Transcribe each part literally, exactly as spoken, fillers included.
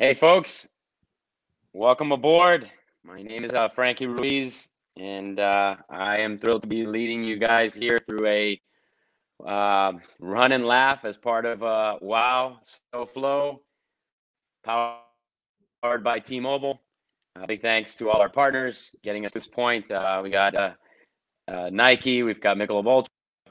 Hey, folks, welcome aboard. My name is uh, Frankie Ruiz, and uh, I am thrilled to be leading you guys here through a uh, run and laugh as part of uh, Wow So Flow, powered by T-Mobile. Uh, big thanks to all our partners getting us to this point. Uh, we got uh, uh, Nike, we've got Michelob Ultra,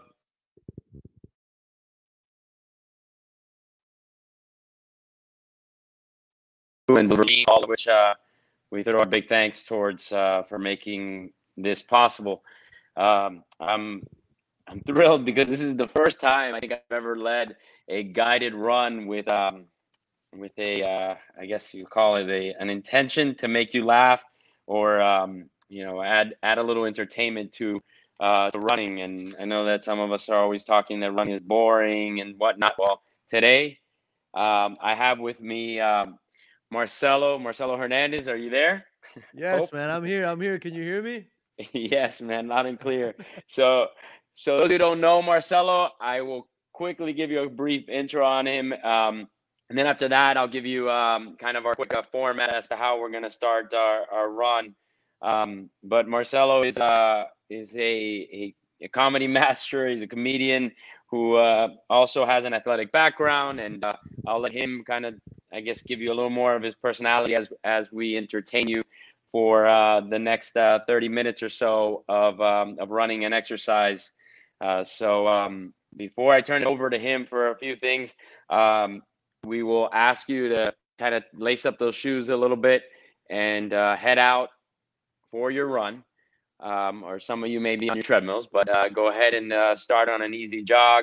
and all of which uh, we throw our big thanks towards uh, for making this possible. Um, I'm I'm thrilled because this is the first time I think I've ever led a guided run with um with a uh, I guess you call it a an intention to make you laugh or um, you know add add a little entertainment to uh, to running. And I know that some of us are always talking that running is boring and whatnot. Well, today um, I have with me um, Marcelo Marcelo Hernandez. Are you there? Yes, Hope. man. I'm here. I'm here. Can you hear me? Yes, man, loud and clear. So, so those who don't know Marcelo, I will quickly give you a brief intro on him, um, and then after that, I'll give you um, kind of our quick uh, format as to how we're going to start our, our run. Um, but Marcelo is uh, is a, a a comedy master. He's a comedian who uh, also has an athletic background, and uh, I'll let him kind of, I guess, give you a little more of his personality as as we entertain you for uh, the next uh, thirty minutes or so of, um, of running and exercise. Uh, so um, before I turn it over to him for a few things, um, we will ask you to kind of lace up those shoes a little bit and uh, head out for your run. Um, or some of you may be on your treadmills, but uh, go ahead and uh, start on an easy jog.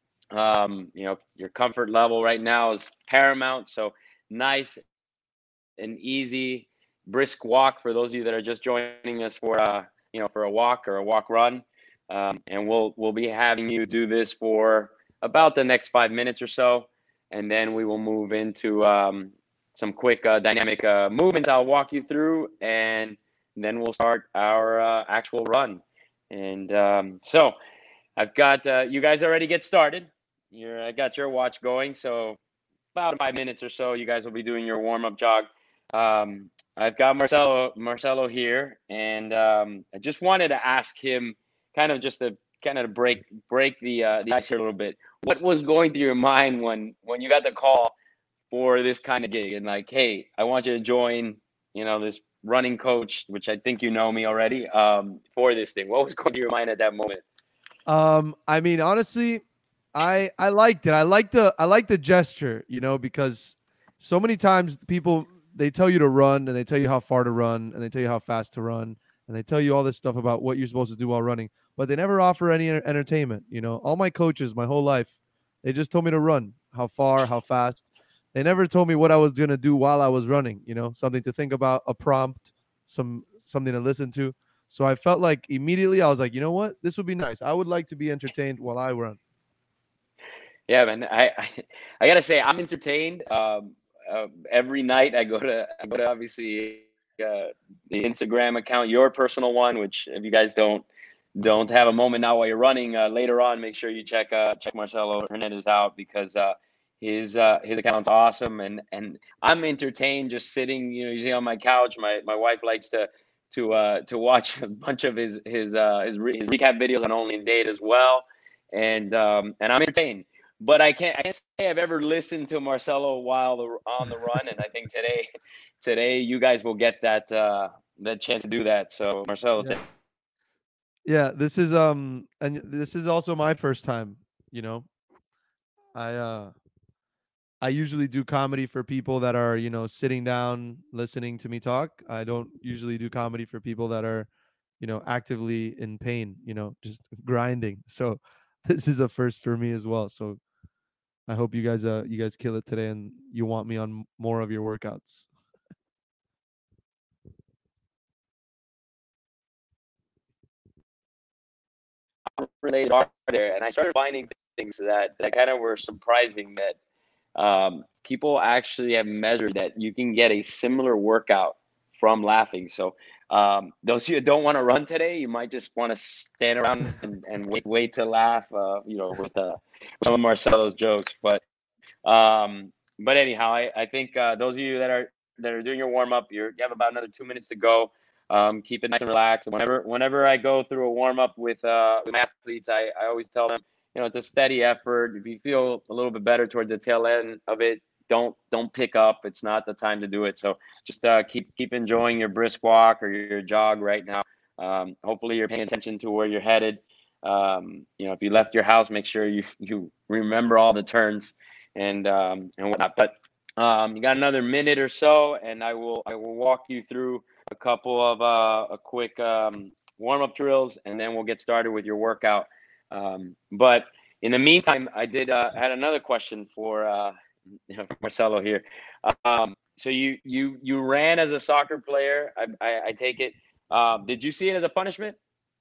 Um, you know, your comfort level right now is paramount. So nice and easy, brisk walk for those of you that are just joining us for uh, you know, for a walk or a walk run. Um, and we'll we'll be having you do this for about the next five minutes or so, and then we will move into um, some quick uh, dynamic uh, movements. I'll walk you through, and then we'll start our uh, actual run. And um, so I've got uh, you guys already get started. You're I got your watch going, so about five minutes or so, you guys will be doing your warm up jog. Um, I've got Marcelo Marcelo here, and um, I just wanted to ask him, kind of just to kind of break break the uh, the ice here a little bit. What was going through your mind when when you got the call for this kind of gig, and like, hey, I want you to join, you know, this running coach, which I think you know me already, um, for this thing. What was going through your mind at that moment? Um, I mean, honestly, I I liked it. I like the I like the gesture, you know, because so many times people they tell you to run and they tell you how far to run and they tell you how fast to run and they tell you all this stuff about what you're supposed to do while running, but they never offer any enter- entertainment, you know. All my coaches my whole life, they just told me to run, how far, how fast. They never told me what I was going to do while I was running, you know, something to think about, a prompt, some something to listen to. So I felt like immediately I was like, you know what? This would be nice. I would like to be entertained while I run. Yeah, man. I, I, I gotta say, I'm entertained. Um, uh, every night I go to I go to obviously uh, the Instagram account, your personal one, which if you guys don't don't have a moment now while you're running, uh, later on, make sure you check uh, check Marcelo Hernandez out because uh, his uh, his account's awesome, and and I'm entertained just sitting, you know, usually on my couch. My my wife likes to to uh, to watch a bunch of his his uh, his, re- his recap videos on Only in Date as well, and um, and I'm entertained. But I can't I can't say I've ever listened to Marcelo while the, on the run, and I think today today you guys will get that uh, that chance to do that. So Marcelo, Yeah. thank you. Yeah, this is um and this is also my first time, you know. I uh I usually do comedy for people that are, you know, sitting down listening to me talk. I don't usually do comedy for people that are, you know, actively in pain, you know, just grinding. So this is a first for me as well. So I hope you guys uh you guys kill it today and you want me on more of your workouts. Related are there, and I started finding things that that kind of were surprising that um, people actually have measured that you can get a similar workout from laughing. So um, those of you that don't want to run today, you might just want to stand around and, and wait wait to laugh, uh, you know, with uh, some of Marcelo's jokes. But um, but anyhow, I, I think uh, those of you that are that are doing your warm up, you're you have about another two minutes to go. Um, keep it nice and relaxed. Whenever whenever I go through a warm up with uh with my athletes, I, I always tell them, you know, it's a steady effort. If you feel a little bit better towards the tail end of it, don't don't pick up. It's not the time to do it. So just uh, keep keep enjoying your brisk walk or your jog right now. Um, hopefully you're paying attention to where you're headed. Um, you know, if you left your house, make sure you you remember all the turns and um, and whatnot. But um, you got another minute or so, and I will I will walk you through a couple of uh, a quick um, warm up drills, and then we'll get started with your workout. Um, but in the meantime, I did uh, had another question for uh, Marcelo here. Um, so you you you ran as a soccer player. I I, I take it. Uh, did you see it as a punishment?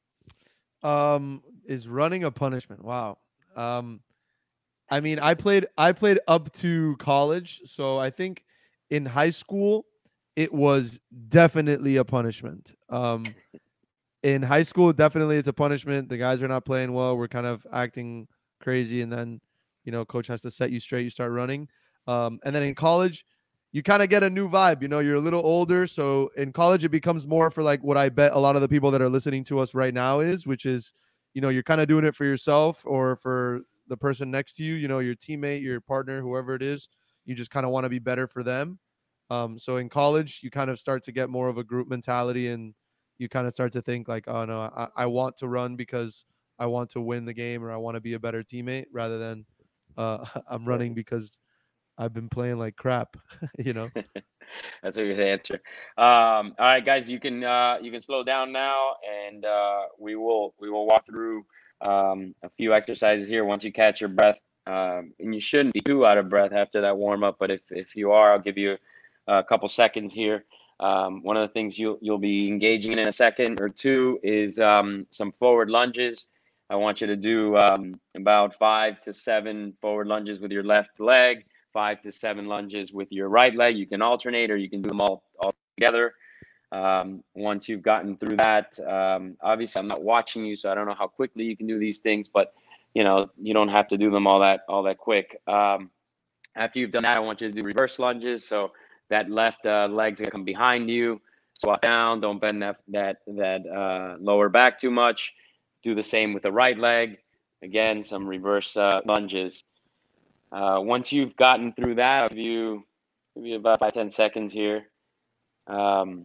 Um, is running a punishment? Wow. Um, I mean, I played I played up to college, so I think in high school it was definitely a punishment. Um, in high school, definitely it's a punishment. The guys are not playing well. We're kind of acting crazy, and then you know, coach has to set you straight. You start running. Um, and then in college, you kind of get a new vibe. You know, you're a little older, so in college it becomes more for like what I bet a lot of the people that are listening to us right now is, which is, you know, you're kind of doing it for yourself or for the person next to you. You know, your teammate, your partner, whoever it is. You just kind of want to be better for them. Um, so in college, you kind of start to get more of a group mentality, and you kind of start to think like, oh no, I, I want to run because I want to win the game, or I want to be a better teammate, rather than uh, I'm running because I've been playing like crap, you know. That's a good answer. Um, all right, guys, you can uh, you can slow down now, and uh, we will we will walk through um, a few exercises here. Once you catch your breath, um, and you shouldn't be too out of breath after that warm up, but if if you are, I'll give you a couple seconds here. Um, one of the things you'll you'll be engaging in in a second or two is um, some forward lunges. I want you to do um, about five to seven forward lunges with your left leg, five to seven lunges with your right leg. You can alternate, or you can do them all, all together. Um, once you've gotten through that, um, obviously I'm not watching you, so I don't know how quickly you can do these things, but you know, you don't have to do them all that, all that quick. Um, after you've done that, I want you to do reverse lunges. So that left uh, leg's gonna come behind you, squat down, don't bend that, that, that uh, lower back too much. Do the same with the right leg. Again, some reverse uh, lunges. Uh, once you've gotten through that, I'll give you maybe about five, ten seconds here. Um,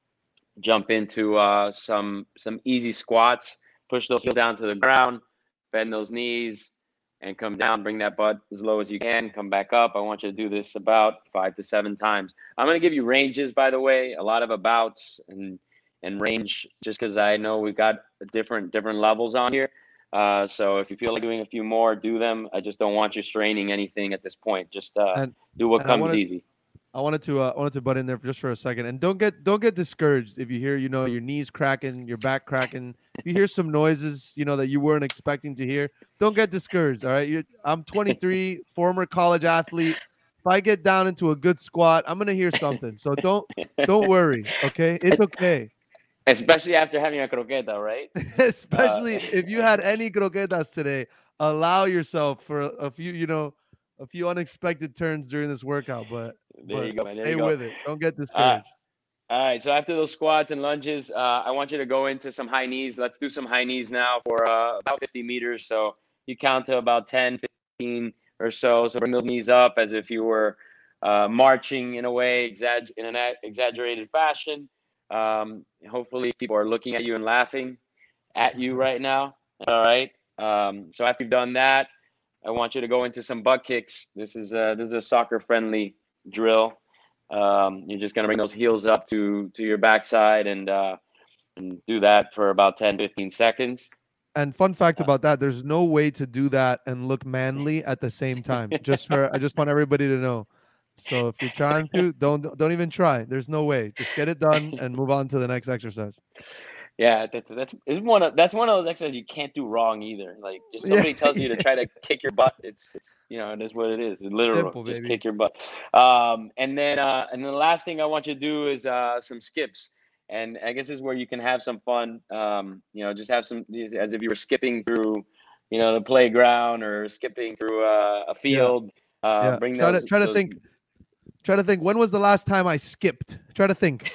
jump into uh, some some easy squats. Push those heels down to the ground, bend those knees, and come down. Bring that butt as low as you can. Come back up. I want you to do this about five to seven times. I'm going to give you ranges, by the way, a lot of abouts and and range, just because I know we've got different different levels on here. Uh, so if you feel like doing a few more, do them. I just don't want you straining anything at this point. Just uh, And do what and I comes wanted easy. I wanted to uh, I wanted to butt in there for just for a second, and don't get don't get discouraged if you hear, you know, your knees cracking, your back cracking. If you hear some noises, you know, that you weren't expecting to hear, don't get discouraged. All right, You're, I'm twenty-three, former college athlete. If I get down into a good squat, I'm gonna hear something. So don't don't worry. Okay, it's okay. Especially after having a croqueta, right? Uh, Especially if you had any croquetas today, allow yourself for a, a few, you know, a few unexpected turns during this workout, but there but you go, man. There stay you go. with it. Don't get Uh, discouraged. all right. So after those squats and lunges, uh, I want you to go into some high knees. Let's do some high knees now for uh, about fifty meters. So you count to about ten, fifteen or so. So bring those knees up as if you were uh, marching in a way, exag- in an exaggerated fashion. Um, hopefully, people are looking at you and laughing at you right now. All right. Um, so after you've done that, I want you to go into some butt kicks. This is a, this is a soccer friendly drill. Um, you're just gonna bring those heels up to to your backside and uh, and do that for about ten, fifteen seconds. And fun fact about that, there's no way to do that and look manly at the same time. Just for I just want everybody to know. So if you're trying to, don't don't even try. There's no way. Just get it done and move on to the next exercise. Yeah, that's that's it's one of that's one of those exercises you can't do wrong either. Like just Yeah, somebody tells you to try to kick your butt, it's it's you know it is what it is. It's literal, simple, just baby. kick your butt. Um, and then uh, and then the last thing I want you to do is uh, some skips. And I guess this is where you can have some fun. Um, you know, just have some as if you were skipping through, you know, the playground or skipping through uh, a Yeah, field. Uh, yeah. bring Try to those try to those think Try to think. When was the last time I skipped? Try to think.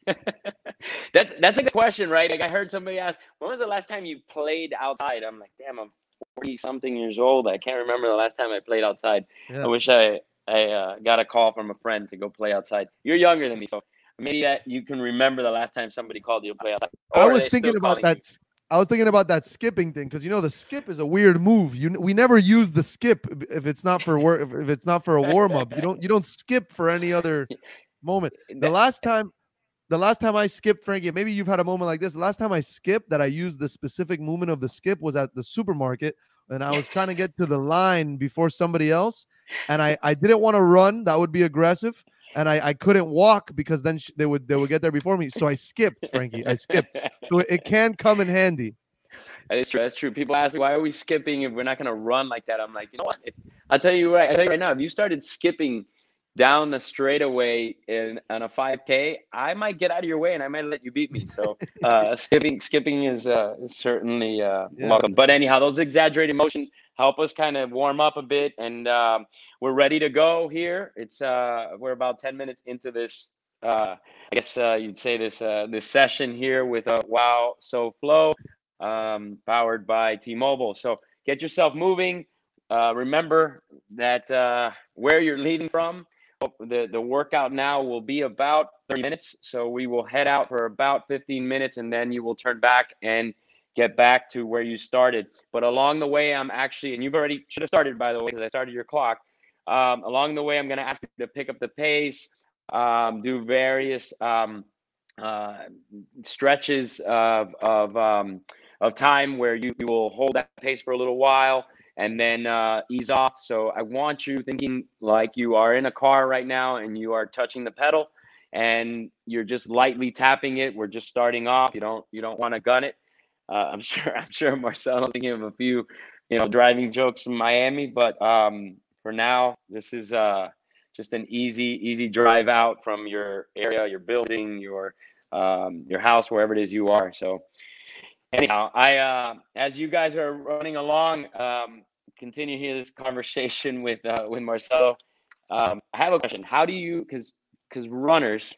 that's that's a good question, right? Like I heard somebody ask, when was the last time you played outside? I'm like, damn, I'm forty something years old. I can't remember the last time I played outside. Yeah. I wish I I uh, got a call from a friend to go play outside. You're younger than me, so maybe that you can remember the last time somebody called you to play outside. Or I was they're thinking still about calling that. you. s- I was thinking about that skipping thing because you know the skip is a weird move. You n- we never use the skip if if it's not for work. If if it's not for a warm up, you don't you don't skip for any other moment. The That- last time, the last time I skipped, Frankie, maybe you've had a moment like this. The last time I skipped that I used the specific movement of the skip was at the supermarket, and I was trying to get to the line before somebody else, and I I didn't want to run. That would be aggressive. And I, I couldn't walk because then sh- they would they would get there before me. So I skipped, Frankie. I skipped. So it, it can come in handy. That is true. That's true. People ask me, why are we skipping if we're not going to run like that? I'm like, you know what? If, I'll tell you right. I tell you right now, if you started skipping down the straightaway in on a five K, I might get out of your way and I might let you beat me. So uh, skipping skipping is, uh, is certainly uh, Yeah. welcome. But anyhow, those exaggerated motions help us kind of warm up a bit, and um, we're ready to go here. It's uh, we're about ten minutes into this. Uh, I guess uh, you'd say this uh, this session here with uh, Wow So Flow, um, powered by T-Mobile. So get yourself moving. Uh, remember that uh, where you're leaving from, the, the workout now will be about thirty minutes. So we will head out for about fifteen minutes, and then you will turn back and get back to where you started. But along the way, I'm actually, and you've already should have started, by the way, because I started your clock. Um, along the way, I'm going to ask you to pick up the pace, um, do various um, uh, stretches of, of, um, of time where you, you will hold that pace for a little while and then uh, ease off. So I want you thinking like you are in a car right now and you are touching the pedal and you're just lightly tapping it. We're just starting off. You don't you don't want to gun it. Uh, I'm sure I'm sure Marcelo thinking of a few, you know, driving jokes in Miami, but um, for now, this is uh, just an easy easy drive out from your area, your building, your um, your house, wherever it is you are. So anyhow, I uh, as you guys are running along, um, continue here this conversation with uh, with Marcelo. Um, I have a question. How do you because because runners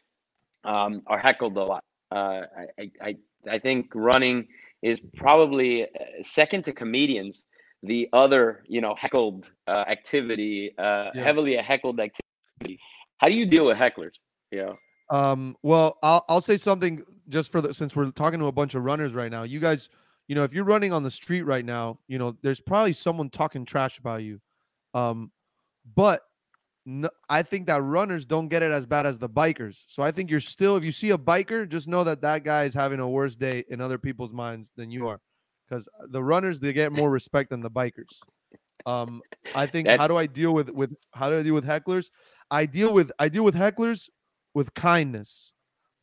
um, are heckled a lot. Uh, I, I I think running is probably uh, second to comedians, the other you know heckled uh, activity, uh, Yeah. heavily a heckled activity. How do you deal with hecklers? You know. Um, well, I'll I'll say something just for the since we're talking to a bunch of runners right now. You guys, you know, if you're running on the street right now, you know, there's probably someone talking trash about you. Um, but no, I think that runners don't get it as bad as the bikers. So I think you're still, if you see a biker, just know that that guy is having a worse day in other people's minds than you are, because the runners they get more respect than the bikers. Um, I think That how do I deal with with how do I deal with hecklers? I deal with I deal with hecklers with kindness.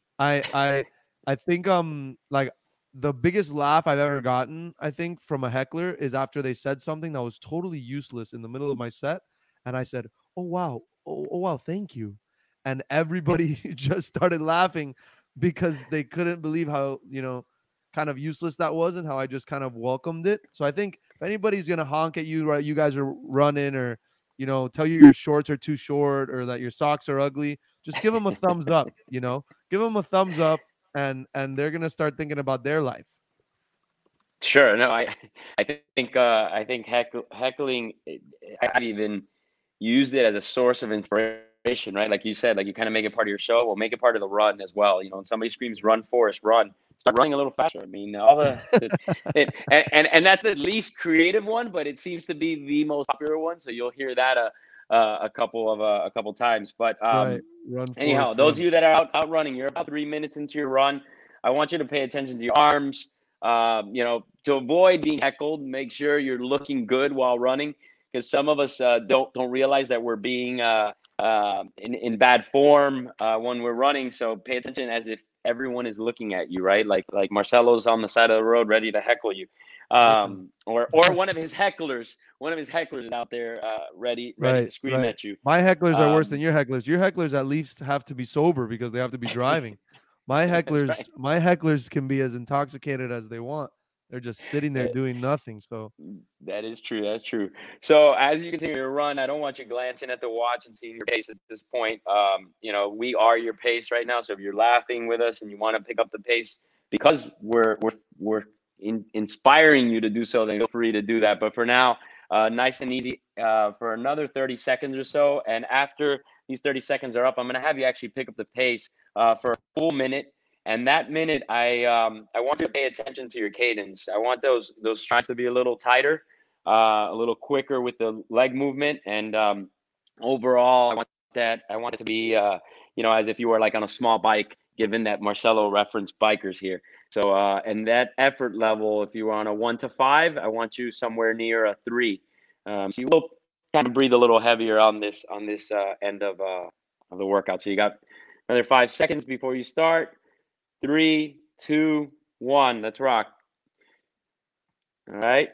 I I I think um like the biggest laugh I've ever gotten, I think, from a heckler is after they said something that was totally useless in the middle of my set, and I said, "Oh wow, oh, oh wow, thank you," and everybody just started laughing because they couldn't believe how you know kind of useless that was and how I just kind of welcomed it. So I think if anybody's gonna honk at you, right, you guys are running or you know tell you your shorts are too short or that your socks are ugly, just give them a thumbs up. You know, give them a thumbs up and and they're gonna start thinking about their life. sure. No, I I think uh, I think heckle, heckling. I've even used it as a source of inspiration, right? Like you said, like you kind of make it part of your show. Well, make it part of the run as well. You know, when somebody screams "Run, Forrest, run!" Start running a little faster. I mean, all the, the it, and, and and that's the least creative one, but it seems to be the most popular one. So you'll hear that a uh, a couple of uh, a couple times. But Right. um, Run, anyhow, Forrest, those of run. you that are out, out running, you're about three minutes into your run. I want you to pay attention to your arms. Um, you know, to avoid being heckled, make sure you're looking good while running, because some of us uh, don't don't realize that we're being uh, uh, in in bad form uh, when we're running. So pay attention as if everyone is looking at you, right? Like like Marcelo's on the side of the road ready to heckle you, Listen. um, or or one of his hecklers, one of his hecklers is out there uh, ready ready to Right, scream right. at you. My hecklers are worse than Um, your hecklers. Your hecklers at least have to be sober because they have to be driving. My that's hecklers, right. my hecklers can be as intoxicated as they want. They're just sitting there doing nothing. So that is true. That's true. So as you continue to run, I don't want you glancing at the watch and seeing your pace at this point. Um, you know, we are your pace right now. So if you're laughing with us and you want to pick up the pace because we're we're we're in, inspiring you to do so, then feel free to do that. But for now, uh, nice and easy uh, for another thirty seconds or so. And after these thirty seconds are up, I'm going to have you actually pick up the pace uh, for a full minute. And that minute, I um, I want you to pay attention to your cadence. I want those those strides to be a little tighter, uh, a little quicker with the leg movement, and um, overall, I want that I want it to be uh, you know, as if you were like on a small bike, given that Marcelo referenced bikers here. So uh, and that effort level, if you were on a one to five, I want you somewhere near a three. Um, so you will kind of breathe a little heavier on this on this uh, end of uh, of the workout. So you got another five seconds before you start. Three, two, one. Let's rock. All right.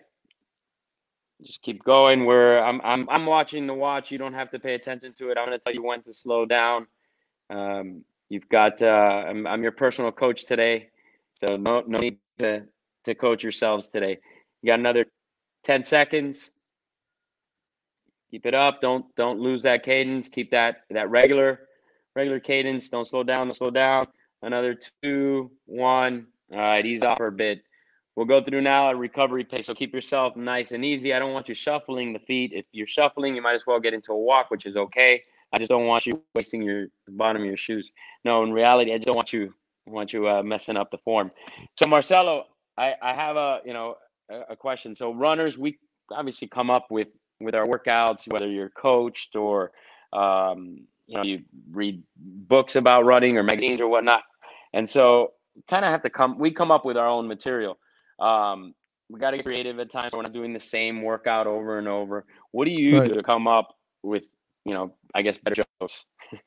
Just keep going. We're I'm I'm I'm watching the watch. You don't have to pay attention to it. I'm going to tell you when to slow down. Um, you've got. Uh, I'm I'm your personal coach today, so no no need to to coach yourselves today. You got another ten seconds. Keep it up. Don't don't lose that cadence. Keep that that regular regular cadence. Don't slow down. Don't slow down. Another two, one. All right, ease off for a bit. We'll go through now a recovery pace. So keep yourself nice and easy. I don't want you shuffling the feet. If you're shuffling, you might as well get into a walk, which is okay. I just don't want you wasting your the bottom of your shoes. No, in reality, I just don't want you want you uh, messing up the form. So Marcelo, I, I have a you know a, a question. So runners, we obviously come up with with our workouts, whether you're coached or um, you know you read books about running or magazines or whatnot. And so kind of have to come, we come up with our own material. Um, we got to get creative at times. We're not doing the same workout over and over. What do you right. do to come up with, you know, I guess better jokes?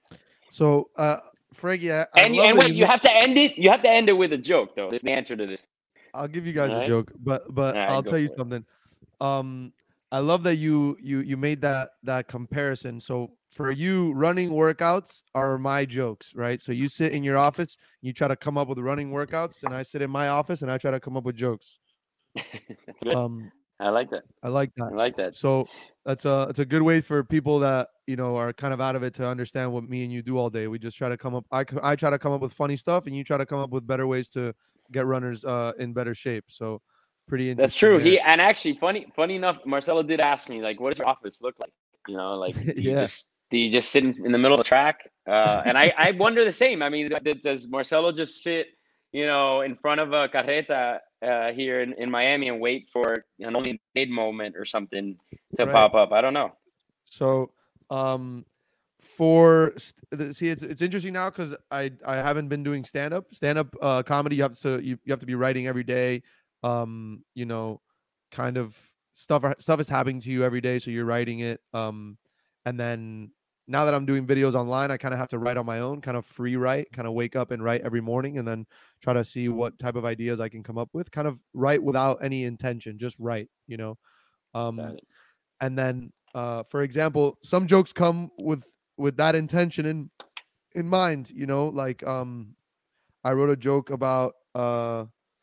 So, uh, Frankie, I, I and love and that wait, you, you have to end it. You have to end it with a joke, though. This is the answer to this. I'll give you guys All a right? joke, but but All right, I'll go tell you for it. something. Um, I love that you you you made that that comparison. So for you, running workouts are my jokes, right? So you sit in your office, you try to come up with running workouts, and I sit in my office and I try to come up with jokes. That's good. Um, I like that. I like that. I like that. So that's a it's a good way for people that you know are kind of out of it to understand what me and you do all day. We just try to come up. I I try to come up with funny stuff, and you try to come up with better ways to get runners uh in better shape. So pretty interesting. That's true. There. He and actually funny funny enough, Marcelo did ask me like, what does your office look like? You know, like do you yeah. just do you just sit in, in the middle of the track? Uh, and I I wonder the same. I mean, does Marcelo just sit, you know, in front of a carreta uh, here in, in Miami and wait for an only made moment or something to right. pop up? I don't know. So um for see it's it's interesting now because I I haven't been doing stand up stand up uh comedy. You have to you, you have to be writing every day. Um, you know, kind of stuff stuff is happening to you every day, so you're writing it. Um, and then now that I'm doing videos online, I kind of have to write on my own, kind of free write, kind of wake up and write every morning, and then try to see what type of ideas I can come up with. Kind of write without any intention, just write, you know. Um, and then uh, for example, some jokes come with with that intention in in mind, you know, like um, I wrote a joke about uh.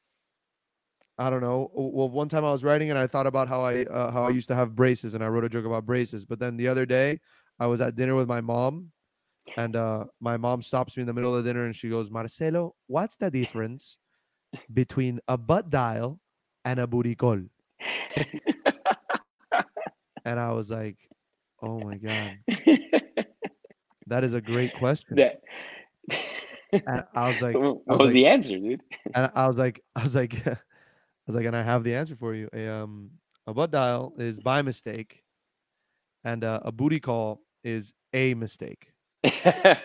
I don't know. Well, one time I was writing and I thought about how I uh, how I used to have braces, and I wrote a joke about braces. But then the other day, I was at dinner with my mom, and uh, my mom stops me in the middle of the dinner and she goes, "Marcelo, what's the difference between a butt dial and a booty call?" And I was like, "Oh my god, that is a great question." That... And I was like, "What I was, was like, the answer, dude?" And I was like, I was like. I was like, and I have the answer for you. A um a butt dial is by mistake, and uh, a booty call is a mistake. I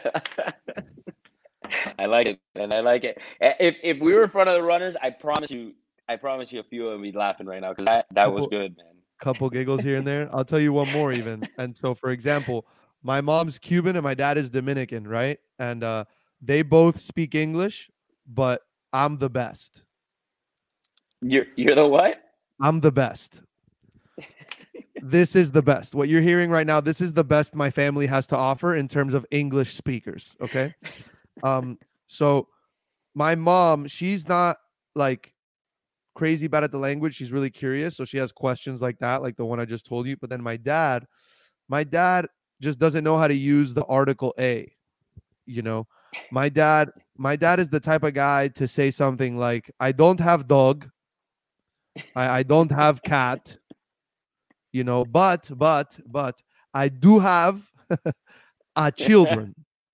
like it, and I like it. If if we were in front of the runners, I promise you, I promise you, a few of them would be laughing right now because that that couple, was good, man. Couple giggles here and there. I'll tell you one more even. And so, for example, my mom's Cuban and my dad is Dominican, right? And uh, they both speak English, but I'm the best. You're you're the what? I'm the best. This is the best. What you're hearing right now, this is the best my family has to offer in terms of English speakers. Okay. Um, so my mom, she's not like crazy bad at the language. She's really curious, so she has questions like that, like the one I just told you. But then my dad, my dad just doesn't know how to use the article a. You know, my dad, my dad is the type of guy to say something like, "I don't have dog, I, I don't have cat, you know, but but but I do have uh children."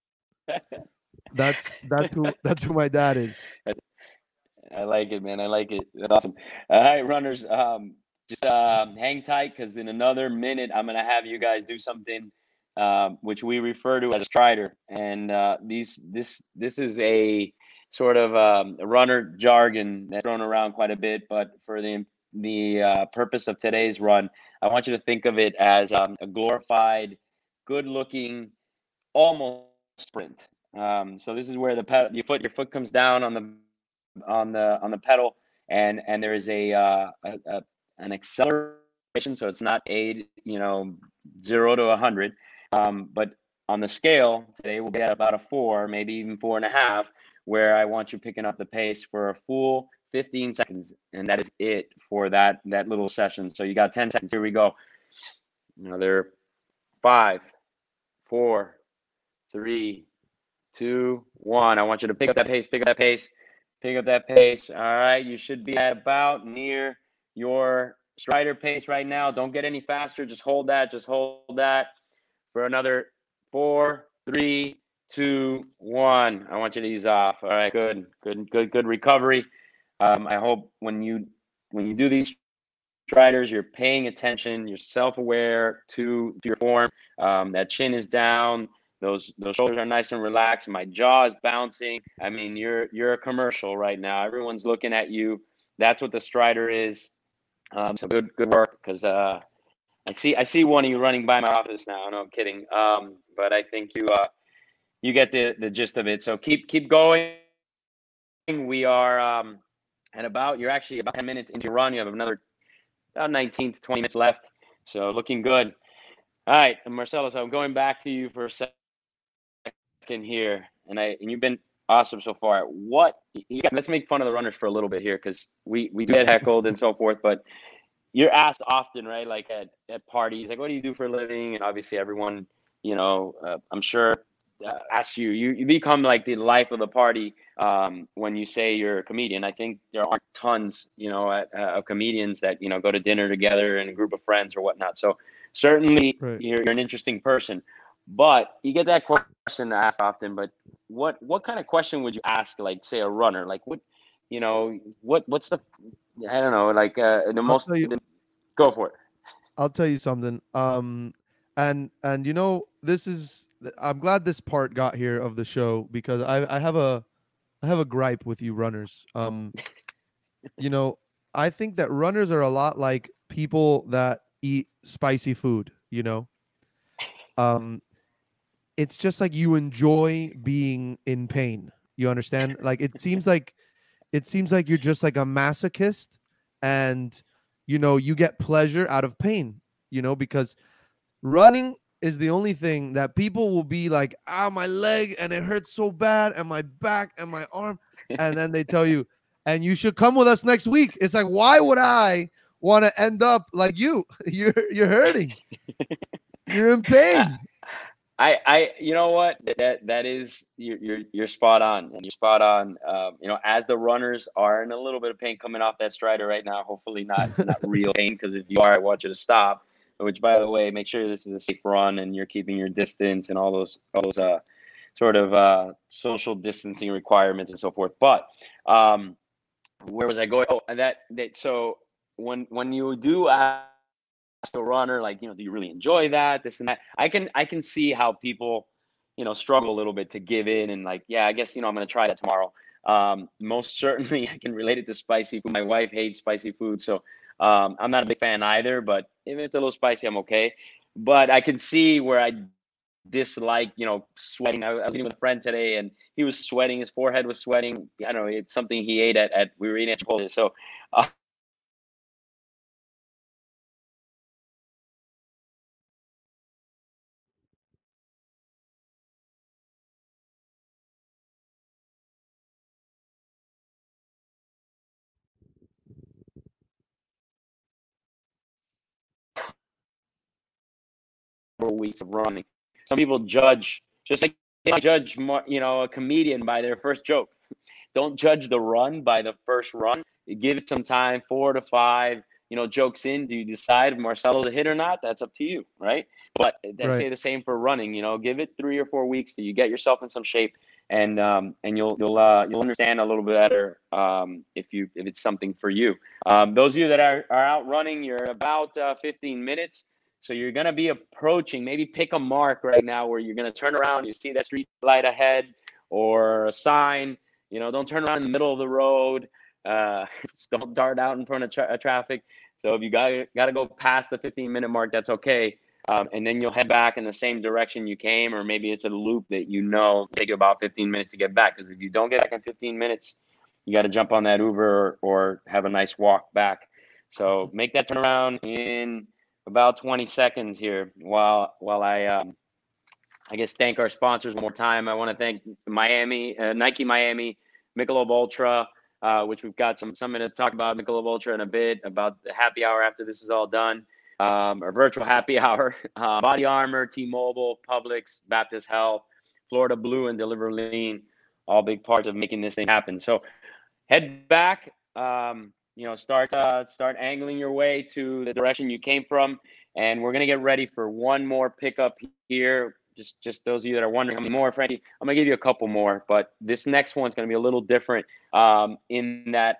That's that's who that's who my dad is. I like it, man. I like it. That's awesome. All right, runners. Um, just um, hang tight because in another minute, I'm gonna have you guys do something um, which we refer to as a strider, and uh, these this this is a sort of um, runner jargon that's thrown around quite a bit. But for the the uh, purpose of today's run, I want you to think of it as um, a glorified, good-looking, almost sprint. Um, so this is where the ped- your foot your foot comes down on the on the on the pedal, and and there is a, uh, a, a an acceleration, so it's not a you know zero to a hundred, um, but on the scale today we'll be at about a four, maybe even four and a half, where I want you picking up the pace for a full fifteen seconds, and that is it for that that little session. So you got ten seconds. Here we go. Another five, four, three, two, one. I want you to pick up that pace, pick up that pace, pick up that pace. All right. You should be at about near your strider pace right now. Don't get any faster. Just hold that. Just hold that for another four, three, two, one. I want you to ease off. All right. Good, good, good, good recovery. Um, I hope when you when you do these striders, you're paying attention, you're self-aware to, to your form. Um, that chin is down, those those shoulders are nice and relaxed. My jaw is bouncing. I mean, you're you're a commercial right now. Everyone's looking at you. That's what the strider is. Um, so good good work because uh, I see I see one of you running by my office now. No, I'm kidding. Um, but I think you uh, you get the the gist of it. So keep keep going. We are um, at about you're actually about ten minutes into your run. You have another about nineteen to twenty minutes left. So looking good. All right, Marcelo. So I'm going back to you for a second here, and I and you've been awesome so far. What? Yeah, let's make fun of the runners for a little bit here because we we get heckled and so forth. But you're asked often, right? Like at at parties, like, what do you do for a living? And obviously, everyone, you know, uh, I'm sure uh, asks you. You you become like the life of the party um, when you say you're a comedian. I think there aren't tons, you know, at, uh, of comedians that you know go to dinner together in a group of friends or whatnot. So certainly, Right. you're you're an interesting person. But you get that question asked often. But what what kind of question would you ask, like, say, a runner? Like, what, you know, what what's the I don't know, like uh, the I'll most. tell you Go for it. I'll tell you something. Um and and you know, this is I'm glad this part got here of the show because I I have a I have a gripe with you runners. Um you know, I think that runners are a lot like people that eat spicy food, you know. Um it's just like you enjoy being in pain. You understand? Like it seems like it seems like you're just like a masochist and you know, you get pleasure out of pain, you know, because running is the only thing that people will be like, ah, my leg and it hurts so bad, and my back and my arm. And then they tell you, and you should come with us next week. It's like, why would I want to end up like you? You're you're hurting. You're in I, pain. I, I, you know what? That that is you're you're, you're spot on, and you're spot on. Um, you know, as the runners are in a little bit of pain coming off that strider right now. Hopefully, not not real pain, because if you are, I want you to stop. Which, by the way, make sure this is a safe run and you're keeping your distance and all those all those uh sort of uh social distancing requirements and so forth. But um, where was I going? Oh, and that that so when when you do ask a runner, like, you know, do you really enjoy that? This and that. I can I can see how people, you know, struggle a little bit to give in and like, yeah, I guess, you know, I'm gonna try that tomorrow. Um, most certainly I can relate it to spicy food. My wife hates spicy food, so um, I'm not a big fan either, but if it's a little spicy, I'm okay. But I can see where I dislike, you know, sweating. I, I was eating with a friend today and he was sweating, his forehead was sweating. I don't know, it's something he ate at, at we were eating at Chipotle. So uh, four weeks of running. Some people judge, just like they might judge, you know, a comedian by their first joke. Don't judge the run by the first run. You give it some time, four to five, you know, jokes in. Do you decide if Marcelo to hit or not? That's up to you, right? But I Right. say the same for running. You know, give it three or four weeks till you get yourself in some shape, and um, and you'll you'll uh, you'll understand a little bit better um, if you if it's something for you. Um, those of you that are, are out running, you're about uh, fifteen minutes. So you're going to be approaching, maybe pick a mark right now where you're going to turn around, you see that street light ahead or a sign. You know, don't turn around in the middle of the road. Uh, don't dart out in front of tra- traffic. So if you got got to go past the fifteen minute mark, that's okay. Um, and then you'll head back in the same direction you came, or maybe it's a loop that you know take you about fifteen minutes to get back. Because if you don't get back in fifteen minutes, you got to jump on that Uber or, or have a nice walk back. So make that turnaround in about twenty seconds here while while I um, I guess thank our sponsors one more time. I want to thank Miami, uh, Nike Miami, Michelob Ultra, uh, which we've got some something to talk about Michelob Ultra in a bit, about the happy hour after this is all done, um, our virtual happy hour, uh, Body Armor, T-Mobile, Publix, Baptist Health, Florida Blue, and Deliver Lean, all big parts of making this thing happen. So head back, um, you know, start uh, start angling your way to the direction you came from, and we're gonna get ready for one more pickup here. Just, just those of you that are wondering how many more, Frankie, I'm gonna give you a couple more, but this next one's gonna be a little different um, in that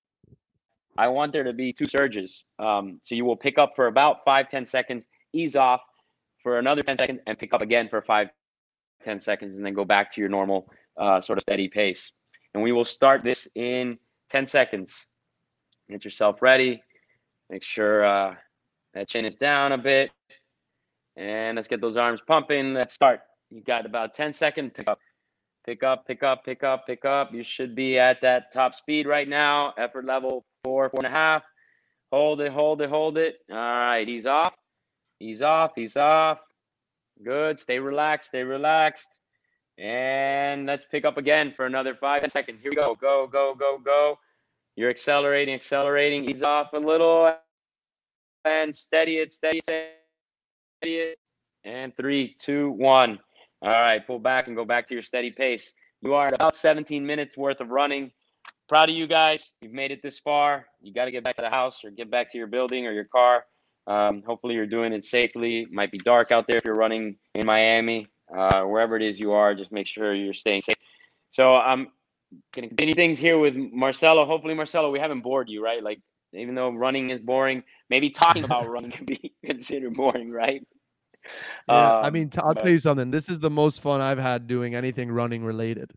I want there to be two surges. Um, so you will pick up for about five, ten seconds, ease off for another ten seconds, and pick up again for five, ten seconds, and then go back to your normal uh, sort of steady pace. And we will start this in ten seconds. Get yourself ready. Make sure uh, that chin is down a bit. And let's get those arms pumping. Let's start. You got about ten seconds. Pick up, pick up, pick up, pick up, pick up. You should be at that top speed right now. Effort level four, four and a half. Hold it, hold it, hold it. All right, ease off. Ease off, ease off. Good. Stay relaxed, stay relaxed. And let's pick up again for another five, ten seconds. Here we go. Go, go, go, go. You're accelerating, accelerating. Ease off a little. And steady it, steady it, steady it. And three, two, one. All right, pull back and go back to your steady pace. You are at about seventeen minutes worth of running. Proud of you guys. You've made it this far. You got to get back to the house or get back to your building or your car. Um, hopefully you're doing it safely. It might be dark out there if you're running in Miami. Uh, wherever it is you are, just make sure you're staying safe. So I'm going to continue things here with Marcelo. Hopefully, Marcelo, we haven't bored you, right? Like, even though running is boring, maybe talking about running can be considered boring, right? Yeah, Um, I mean, t- I'll but... tell you something. This is the most fun I've had doing anything running related.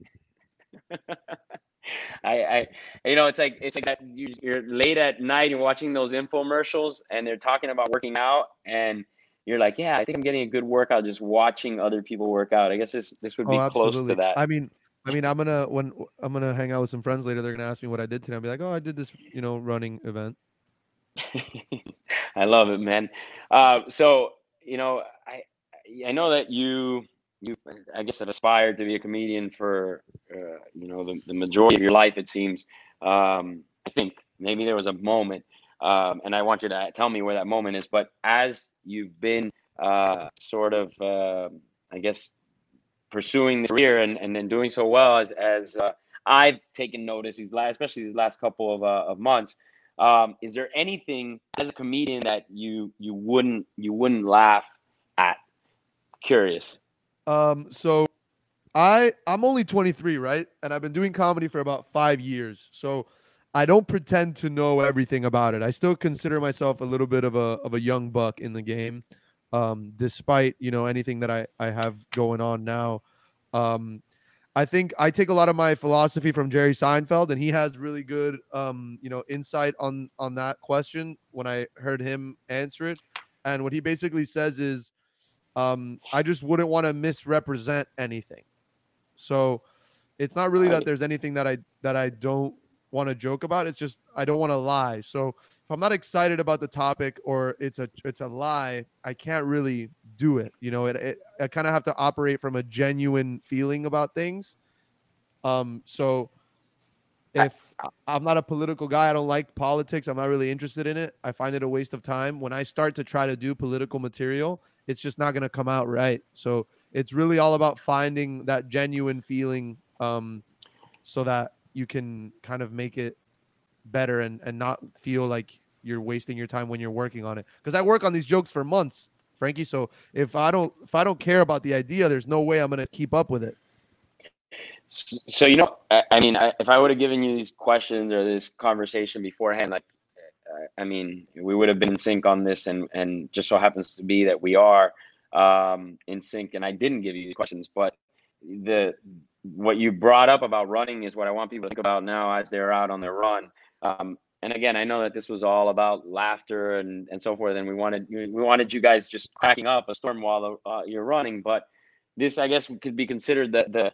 I, I, you know, it's like it's like that you, you're late at night, you're watching those infomercials, and they're talking about working out, and you're like, yeah, I think I'm getting a good workout just watching other people work out. I guess this this would Oh, be close to absolutely. that. I mean, I mean, I'm gonna when I'm gonna hang out with some friends later. They're gonna ask me what I did today. I'll be like, oh, I did this, you know, running event. I love it, man. Uh, so you know, I I know that you you I guess have aspired to be a comedian for uh, you know the, the majority of your life, it seems. Um, I think maybe there was a moment, um, and I want you to tell me where that moment is. But as you've been uh, sort of, uh, I guess, pursuing this career and, and then doing so well as as uh, I've taken notice these last, especially these last couple of uh, of months. Um, is there anything as a comedian that you you wouldn't you wouldn't laugh at? Curious. Um, so I I'm only twenty-three, right? And I've been doing comedy for about five years. So I don't pretend to know everything about it. I still consider myself a little bit of a of a young buck in the game, um, despite you know anything that I I have going on now. Um, I think I take a lot of my philosophy from Jerry Seinfeld, and he has really good, um, you know, insight on on that question when I heard him answer it. And what he basically says is, um, I just wouldn't want to misrepresent anything. So it's not really that there's anything that I that I don't want to joke about. It's just I don't want to lie. So if I'm not excited about the topic or it's a it's a lie, I can't really do it. You know, it, it I kind of have to operate from a genuine feeling about things. Um, so if I'm not a political guy, I don't like politics. I'm not really interested in it. I find it a waste of time. When I start to try to do political material, it's just not going to come out right. So it's really all about finding that genuine feeling, um, so that you can kind of make it better and, and not feel like you're wasting your time when you're working on it. Because I work on these jokes for months, Frankie. So if I don't if I don't care about the idea, there's no way I'm going to keep up with it. So, you know, I, I mean, I, if I would have given you these questions or this conversation beforehand, like, I mean, we would have been in sync on this, and, and just so happens to be that we are um, in sync, and I didn't give you these questions, but the what you brought up about running is what I want people to think about now as they're out on their run. Um, and again, I know that this was all about laughter and, and so forth, and we wanted we wanted you guys just cracking up a storm while uh, you're running, but this, I guess, could be considered the the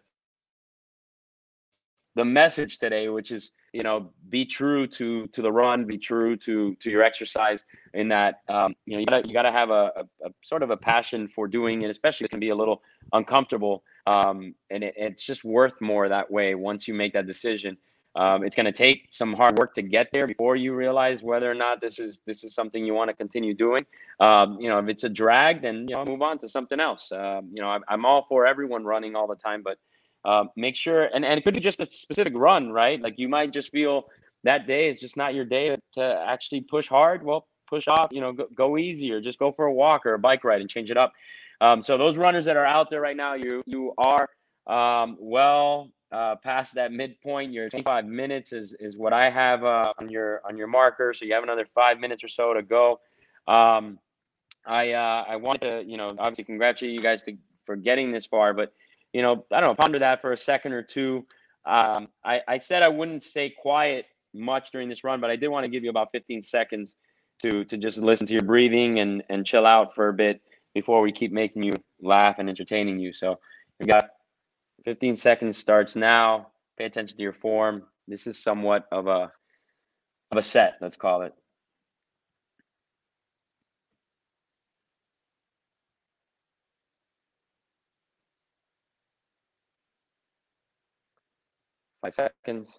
the message today, which is, you know, be true to to the run, be true to to your exercise, in that um, you know, you gotta you gotta have a, a, a sort of a passion for doing it, especially it can be a little uncomfortable, um, and it, it's just worth more that way once you make that decision. Um, it's going to take some hard work to get there before you realize whether or not this is this is something you want to continue doing. Um, you know, if it's a drag, then, you know, move on to something else. Um, you know, I'm, I'm all for everyone running all the time, but uh, make sure, and, and it could be just a specific run, right? Like you might just feel that day is just not your day to actually push hard. Well, push off, you know, go, go easy, or just go for a walk or a bike ride and change it up. Um, so those runners that are out there right now, you you are um, well uh, past that midpoint. Your twenty-five minutes is is what I have uh, on your on your marker. So you have another five minutes or so to go. Um, I uh, I wanted to, you know, obviously congratulate you guys to, for getting this far, but, you know, I don't know, ponder that for a second or two. Um, I, I said I wouldn't stay quiet much during this run, but I did want to give you about fifteen seconds to to just listen to your breathing and and chill out for a bit before we keep making you laugh and entertaining you. So we got fifteen seconds starts now. Pay attention to your form. This is somewhat of a of a set, let's call it. Five seconds.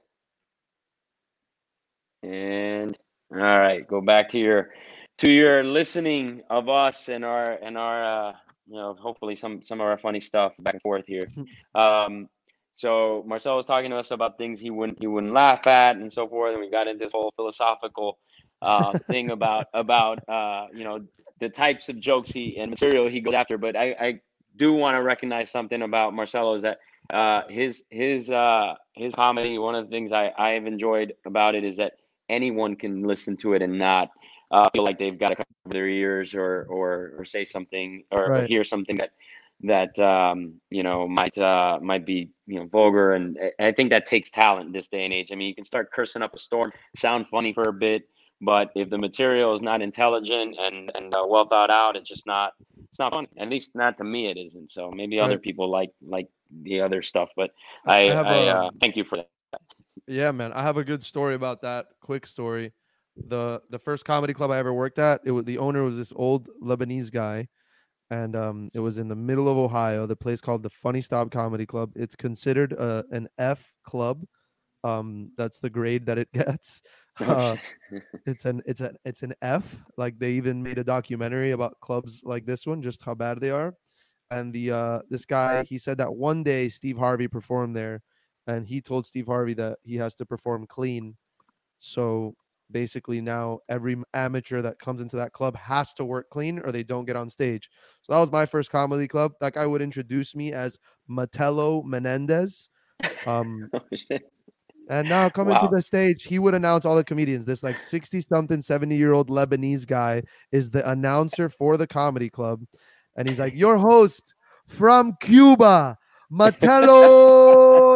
And all right, go back to your to your listening of us and our and our uh, you know, hopefully some some of our funny stuff back and forth here. Um, so Marcel was talking to us about things he wouldn't he wouldn't laugh at and so forth, and we got into this whole philosophical uh, thing about about uh, you know, the types of jokes he and material he goes after. But I, I do want to recognize something about Marcelo, is that uh, his his uh, his comedy. One of the things I I have enjoyed about it is that anyone can listen to it and not uh, feel like they've got to cover their ears or or or say something or, Right. or hear something that that um, you know, might uh, might be, you know, vulgar. And I think that takes talent in this day and age. I mean, you can start cursing up a storm, sound funny for a bit, but if the material is not intelligent and and uh, well thought out, it's just not it's not fun. At least not to me, it isn't. So maybe other Right. people like like the other stuff, but I I I have I a uh, thank you for that. Yeah, man. I have a good story about that. Quick story. The the first comedy club I ever worked at, it was the owner was this old Lebanese guy, and um, it was in the middle of Ohio. The place called the Funny Stop Comedy Club. It's considered uh, an F club. Um, that's the grade that it gets. Uh, it's an it's an it's an F. Like they even made a documentary about clubs like this one, just how bad they are. And the uh, this guy, he said that one day Steve Harvey performed there, and he told Steve Harvey that he has to perform clean. So basically, now every amateur that comes into that club has to work clean, or they don't get on stage. So that was my first comedy club. That guy would introduce me as Matello Menendez. Um, and now coming to Wow. the stage, he would announce all the comedians. This like sixty something, seventy year old Lebanese guy is the announcer for the comedy club. And he's like, your host from Cuba, Matello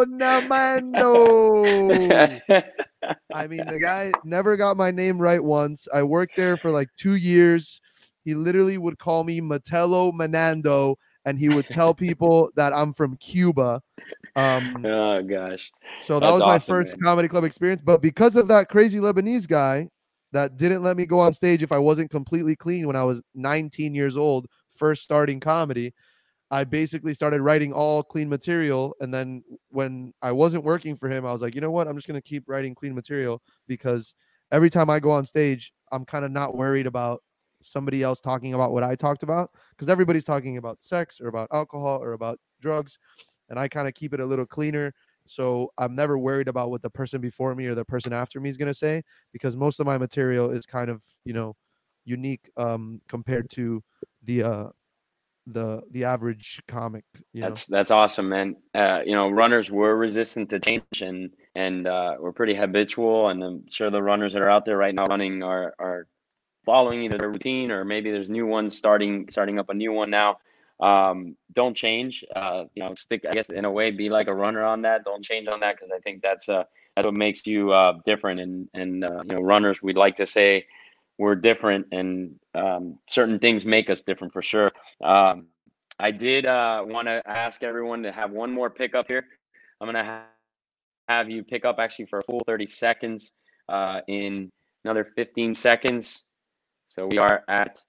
Namando. I mean, the guy never got my name right once. I worked there for like two years. He literally would call me Matello Menando, and he would tell people that I'm from Cuba. Um, Oh gosh, so that that's was my awesome, first man. comedy club experience. But because of that crazy Lebanese guy that didn't let me go on stage if I wasn't completely clean when I was nineteen years old, first starting comedy, I basically started writing all clean material. And then when I wasn't working for him, I was like, you know what? I'm just gonna keep writing clean material because every time I go on stage, I'm kind of not worried about somebody else talking about what I talked about because everybody's talking about sex or about alcohol or about drugs, and I kind of keep it a little cleaner. So I'm never worried about what the person before me or the person after me is gonna say because most of my material is kind of, you know, unique um, compared to the uh, the the average comic. You know, That's that's awesome, man. Uh, you know, runners were resistant to change, and and uh, we're pretty habitual. And I'm sure the runners that are out there right now running are are following either their routine or maybe there's new ones starting starting up a new one now. Um, don't change. Uh, you know, stick. I guess in a way, be like a runner on that. Don't change on that because I think that's uh that's what makes you uh different. And and uh, you know, runners, we'd like to say we're different, and um, certain things make us different for sure. Um, I did uh, want to ask everyone to have one more pickup here. I'm gonna ha have you pick up actually for a full thirty seconds uh, in another fifteen seconds. So we are at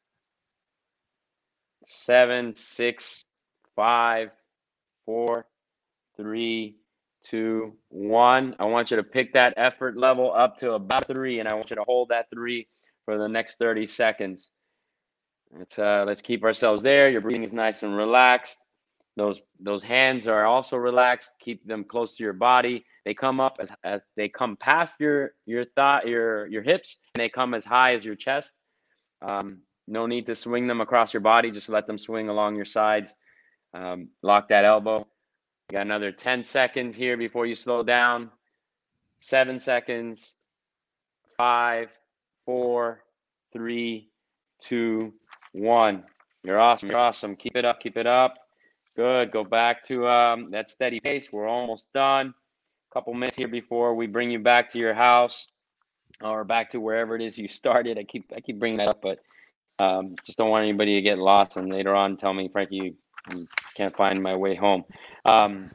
seven, six, five, four, three, two, one. I want you to pick that effort level up to about three, and I want you to hold that three for the next thirty seconds. Let's uh, let's keep ourselves there. Your breathing is nice and relaxed. Those those hands are also relaxed. Keep them close to your body. They come up as, as they come past your your thigh, your your hips, and they come as high as your chest. Um, no need to swing them across your body. Just let them swing along your sides. Um, lock that elbow. You got another ten seconds here before you slow down. Seven seconds. Five, four, three, two, one. You're awesome. You're awesome. Keep it up. Keep it up. Good. Go back to um, that steady pace. We're almost done. A couple minutes here before we bring you back to your house or back to wherever it is you started. I keep I keep bringing that up, but um, just don't want anybody to get lost and later on tell me, Frankie, I can't find my way home. Um,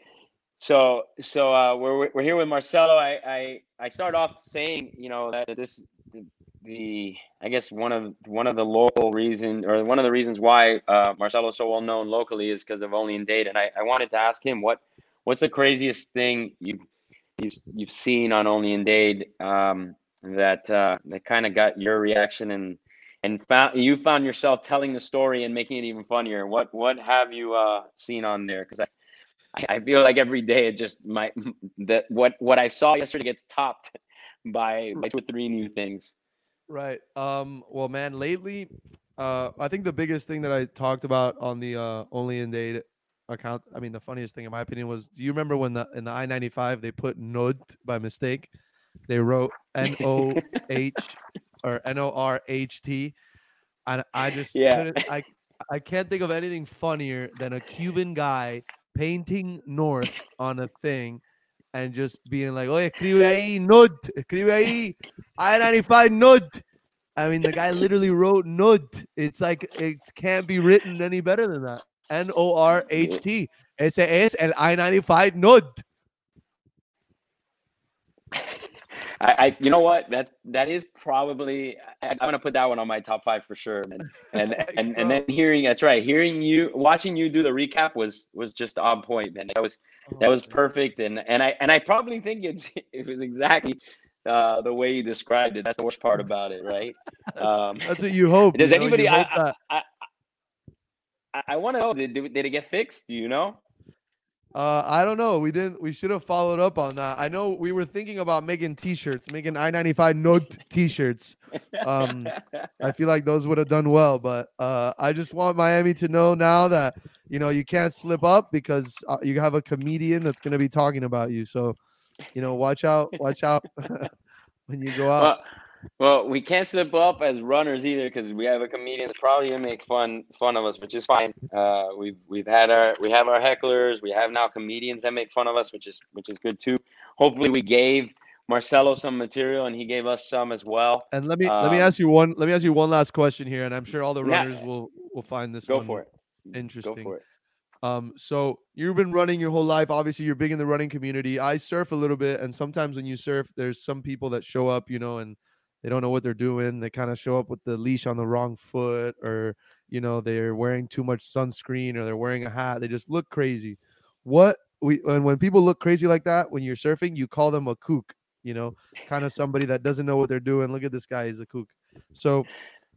so so uh, we're we're here with Marcelo. I I I start off saying, you know, that this the, the I guess one of one of the local reason or one of the reasons why uh, Marcelo is so well known locally is because of Only in Dade. And I, I wanted to ask him what what's the craziest thing you've you've, you've seen on Only in Dade um, that uh, that kind of got your reaction and and found you found yourself telling the story and making it even funnier. What what have you uh, seen on there? Because I I feel like every day it just might that what what I saw yesterday gets topped by by two or three new things. right? Um, well, man, lately, uh, I think the biggest thing that I talked about on the uh, Only in Dade account, I mean, the funniest thing in my opinion was, do you remember when the in the I ninety-five they put Nud by mistake? They wrote N O H or N O R H T, and I just Yeah. couldn't. I I can't think of anything funnier than a Cuban guy painting North on a thing and just being like, "Oye, escribe ahí, Nud, escribe ahí, I ninety-five Nud." I mean, the guy literally wrote Nud. It's like it can't be written any better than that. N O R H T. Ese es el I ninety-five Nud. I, I you know what that that is probably I, I'm gonna put that one on my top five for sure, man. And Like, and and bro. then hearing that's right, hearing you watching you do the recap was was just on point, man. That was that Oh, was perfect, and and I and I probably think it's it was exactly uh, the way you described it. That's the worst part about it, right? Um, that's what you hope. does You know, you anybody? I hope I that. I, I, I want to know did did it get fixed? Do you know? Uh, I don't know. We didn't. We should have followed up on that. I know we were thinking about making T-shirts, making I ninety-five Note T-shirts. Um, I feel like those would have done well, but uh, I just want Miami to know now that you know you can't slip up because uh, you have a comedian that's going to be talking about you. So you know, watch out, watch out when you go out. Well, well, we can't slip up as runners either because we have a comedian that's probably gonna make fun fun of us, which is fine. Uh, we've we've had our we have our hecklers. We have now comedians that make fun of us, which is which is good too. Hopefully, we gave Marcelo some material and he gave us some as well. And let me let me Um, ask you one let me ask you one last question here, and I'm sure all the now, runners will will find this go one for it. Go interesting. for it. Um, so you've been running your whole life. Obviously, you're big in the running community. I surf a little bit, and sometimes when you surf, there's some people that show up, you know, and they don't know what they're doing. They kind of show up with the leash on the wrong foot, or you know, they're wearing too much sunscreen, or they're wearing a hat. They just look crazy. What we and when people look crazy like that when you're surfing, you call them a kook. You know, kind of somebody that doesn't know what they're doing. Look at this guy, he's a kook. So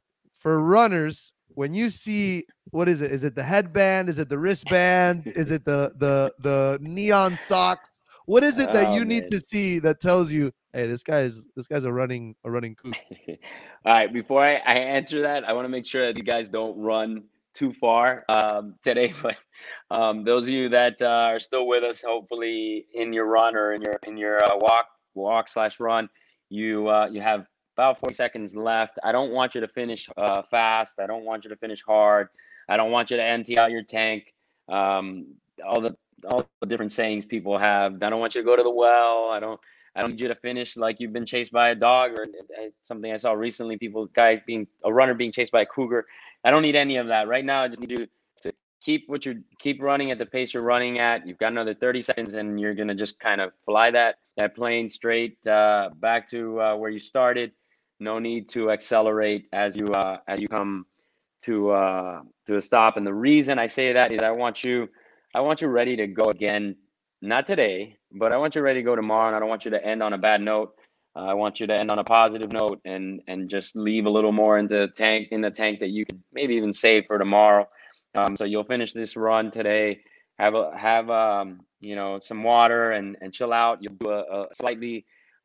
for runners, when you see what is it? Is it the headband? Is it the wristband? Is it the the the neon socks? What is it that Oh you need man. to see that tells you, hey, this guy is this guy's a running a running kook? All right, before I, I answer that, I want to make sure that you guys don't run too far um, today. But um, those of you that uh, are still with us, hopefully in your run or in your in your uh, walk walk slash run, you uh, you have about forty seconds left. I don't want you to finish uh, fast. I don't want you to finish hard. I don't want you to empty out your tank. Um, all the all the different sayings people have. I don't want you to go to the well. I don't I don't need you to finish like you've been chased by a dog or uh, something I saw recently. People, guy being a runner being chased by a cougar. I don't need any of that right now. I just need you to keep what you keep running at the pace you're running at. You've got another thirty seconds, and you're gonna just kind of fly that that plane straight uh, back to uh, where you started. No need to accelerate as you uh, as you come to uh, to a stop. And the reason I say that is I want you I want you ready to go again. Not today, but I want you ready to go tomorrow, and I don't want you to end on a bad note. Uh, I want you to end on a positive note and and just leave a little more in the tank in the tank that you could maybe even save for tomorrow. Um, so you'll finish this run today. Have a have um you know some water and and chill out. You'll do a, a slightly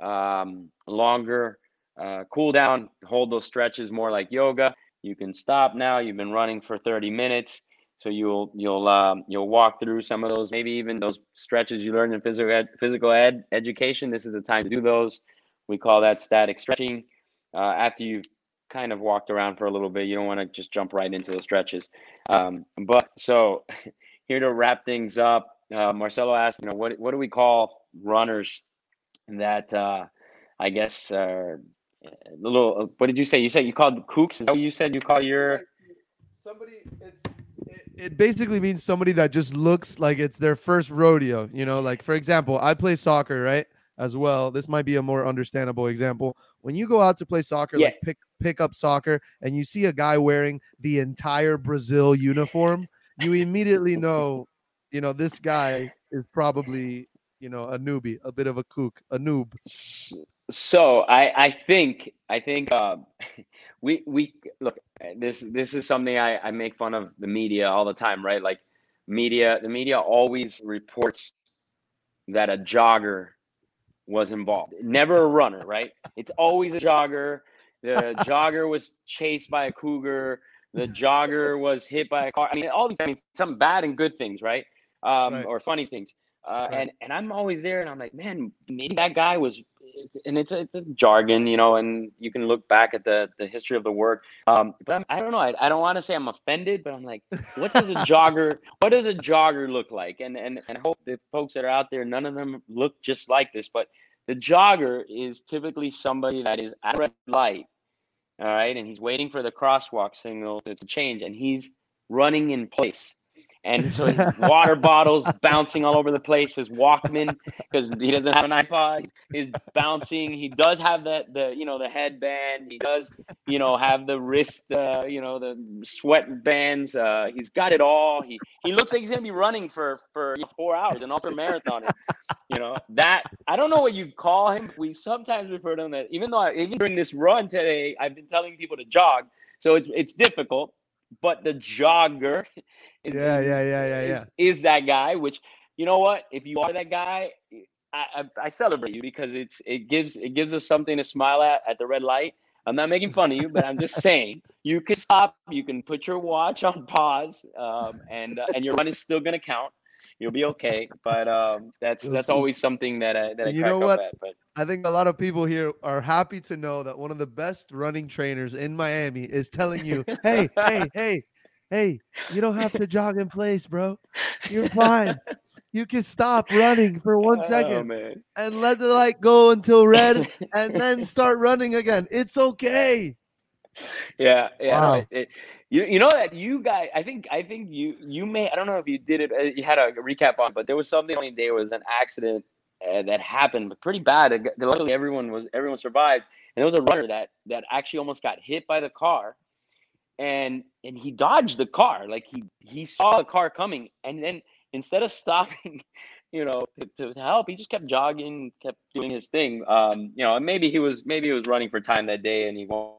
um, longer uh, cool down. Hold those stretches more like yoga. You can stop now. You've been running for thirty minutes. So you'll you'll um, you'll walk through some of those, maybe even those stretches you learned in physical ed, physical ed education. This is the time to do those. We call that static stretching. Uh, after you've kind of walked around for a little bit, you don't want to just jump right into the stretches. Um, but so here to wrap things up, uh, Marcelo asked, you know, what what do we call runners that uh, I guess are a little? What did you say? You said you called kooks. Is that what you said? You call your Somebody, it's it, it basically means somebody that just looks like it's their first rodeo. You know, like for example, I play soccer, right? As well. This might be a more understandable example. When you go out to play soccer, yeah. like pick pick up soccer, and you see a guy wearing the entire Brazil uniform, you immediately know, you know, this guy is probably, you know, a newbie, a bit of a kook, a noob. So I I think I think uh, we we look, this this is something I I make fun of the media all the time, right? Like media the media always reports that a jogger was involved, never a runner, right? It's always a jogger. The jogger was chased by a cougar. The jogger was hit by a car. I mean, all these, I mean, some bad and good things, right? Um, Right, or funny things. Uh, right. and and I'm always there, and I'm like, man, maybe that guy was, and it's a, it's a jargon, you know, and you can look back at the the history of the word. Um, but I'm, I don't know. I, I don't want to say I'm offended, but I'm like, what does a jogger, what does a jogger look like? And and and I hope the folks that are out there, none of them look just like this, but the jogger is typically somebody that is at a red light, all right, and he's waiting for the crosswalk signal to, to change, and he's running in place. And so his water bottles bouncing all over the place, his Walkman, because he doesn't have an iPod, is bouncing. He does have the the you know the headband. He does you know have the wrist, uh, you know the sweat bands. Uh, he's got it all. He he looks like he's gonna be running for for you know, four hours, an ultra marathoner. You know that I don't know what you call him. We sometimes refer to him that, even though I, even during this run today, I've been telling people to jog, so it's it's difficult. But the jogger is Yeah, is yeah, yeah, yeah, yeah. is, is that guy. Which, you know what? If you are that guy, I, I I celebrate you, because it's it gives it gives us something to smile at at the red light. I'm not making fun of you, but I'm just saying you can stop. You can put your watch on pause, um, and uh, and your run is still gonna count. You'll be okay. But um, that's Those that's people- always something that I that I You know crack up what? at. But I think a lot of people here are happy to know that one of the best running trainers in Miami is telling you, "Hey, hey, hey, hey, you don't have to jog in place, bro. You're fine. You can stop running for one oh second man. and let the light go until red and then start running again. It's okay." Yeah, yeah. No, Wow. it, it, you you know that you guys. I think I think you you may. I don't know if you did it. uh, You had a recap on, but there was something. I mean, there was an accident uh, that happened, but pretty bad. It got- Luckily, everyone was everyone survived, and there was a runner that that actually almost got hit by the car, and and he dodged the car. Like he he saw the car coming, and then instead of stopping you know, to, to help. He just kept jogging, kept doing his thing. Um, you know, and maybe he was maybe he was running for time that day, and he won't.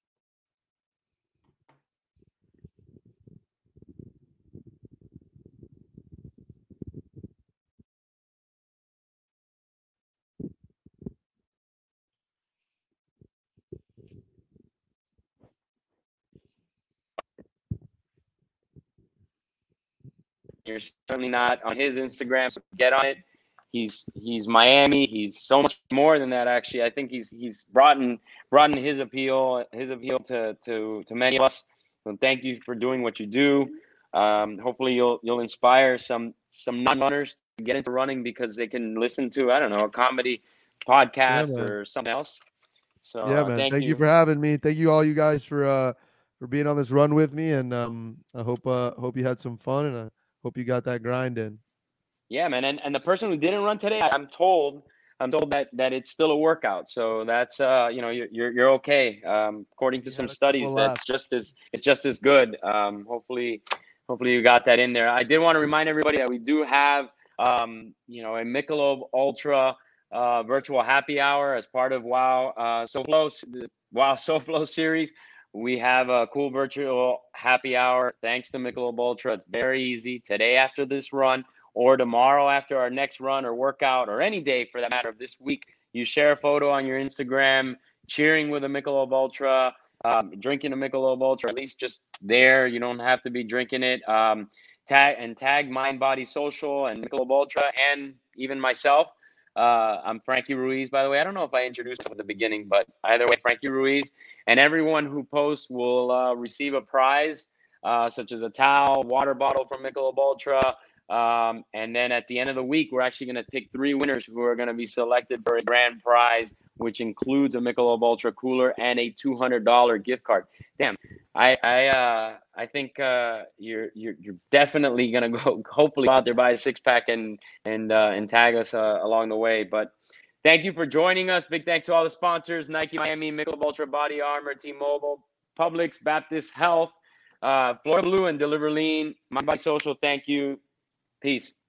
You're certainly not on his Instagram, so get on it. He's he's Miami. He's so much more than that. Actually, I think he's he's broadened broadened his appeal his appeal to to to many of us. So thank you for doing what you do. Um, hopefully, you'll you'll inspire some some non-runners to get into running because they can listen to, I don't know, a comedy Yeah, podcast man. or something else. So Yeah, uh, man. thank Thank you you. for having me. Thank you all you guys for uh for being on this run with me, and um I hope uh hope you had some fun, and I hope you got that grind in. Yeah, man. And and the person who didn't run today, I'm told, I'm told that that it's still a workout. So that's uh, you know, you're you're, you're okay. Um, according to He some had a couple studies, of that's laughs. just as it's just as good. Um, hopefully, hopefully you got that in there. I did want to remind everybody that we do have um, you know, a Michelob Ultra uh, virtual happy hour as part of Wow uh, SoFlo the Wow SoFlo series. We have a cool virtual happy hour thanks to Michelob Ultra. It's very easy. Today after this run, or tomorrow after our next run or workout, or any day for that matter of this week, you share a photo on your Instagram, cheering with a Michelob Ultra, um, drinking a Michelob Ultra, at least just there. You don't have to be drinking it. Um, tag and tag Mind Body Social and Michelob Ultra, and even myself. Uh, I'm Frankie Ruiz, by the way. I don't know if I introduced him at the beginning, but either way, Frankie Ruiz. And everyone who posts will uh, receive a prize, uh, such as a towel, water bottle from Michelob Ultra. Um, and then at the end of the week, we're actually going to pick three winners who are going to be selected for a grand prize, which includes a Michelob Ultra cooler and a two hundred dollars gift card. Damn, I I uh, I think uh, you're you're you're definitely going to go. Hopefully, go out there, buy a six pack and and uh, and tag us uh, along the way. But thank you for joining us. Big thanks to all the sponsors: Nike, Miami, Michelob Ultra, Body Armor, T-Mobile, Publix, Baptist Health, uh, Florida Blue, and Deliver Lean. My Body Social. Thank you. Peace.